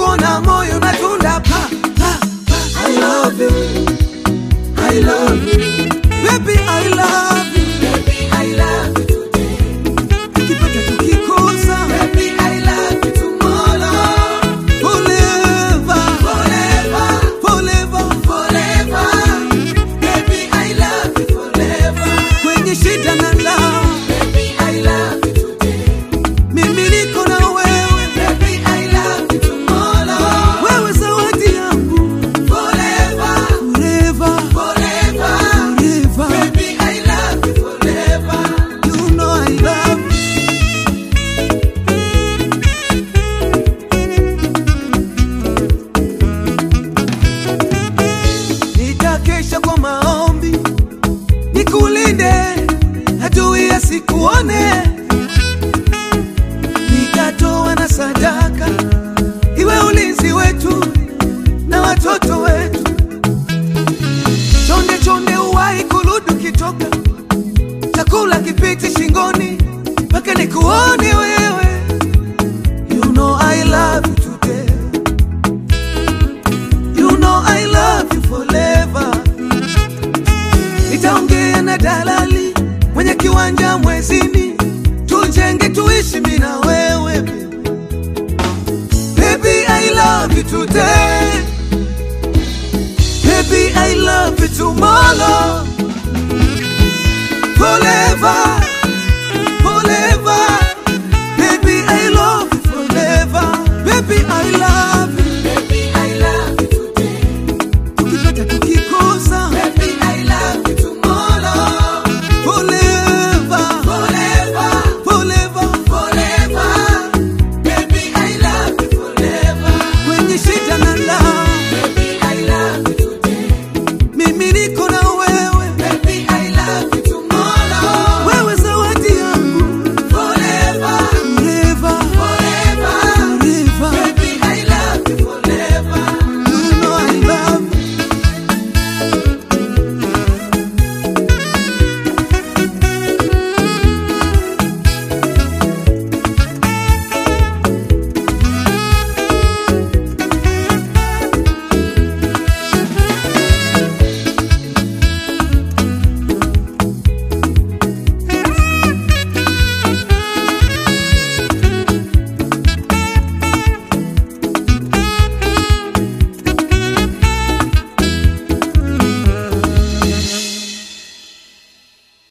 kuona moyo unatunda pa pa pa. I love you, I love you, baby I love you, baby I love you today. Tukipata tukikosa, baby I love you tomorrow. Forever, forever, forever, forever, baby I love you forever. Kwenye shida na raha, baby I love you today. Mimi niko na wewe, baby I love you tomorrow. Wewe zawadi yangu, forever, forever, forever, forever, baby I love you forever. You know I love you. Nitakesha kwa maombi, nikulinde adui asikuone. Nitatoa na sadaka iwe ulinzi wetu na watoto wetu. Chonde chonde uwahi kurudi kitoka, chakula kipiti shingoni mpaka nikuone wewe. You know I love you today, you know I love you forever. Nitaongea na dalali mwenye kiwanja mwezini, tujenge tuishi mimi na wewe. Baby I love you today, baby I love you tomorrow. Forever,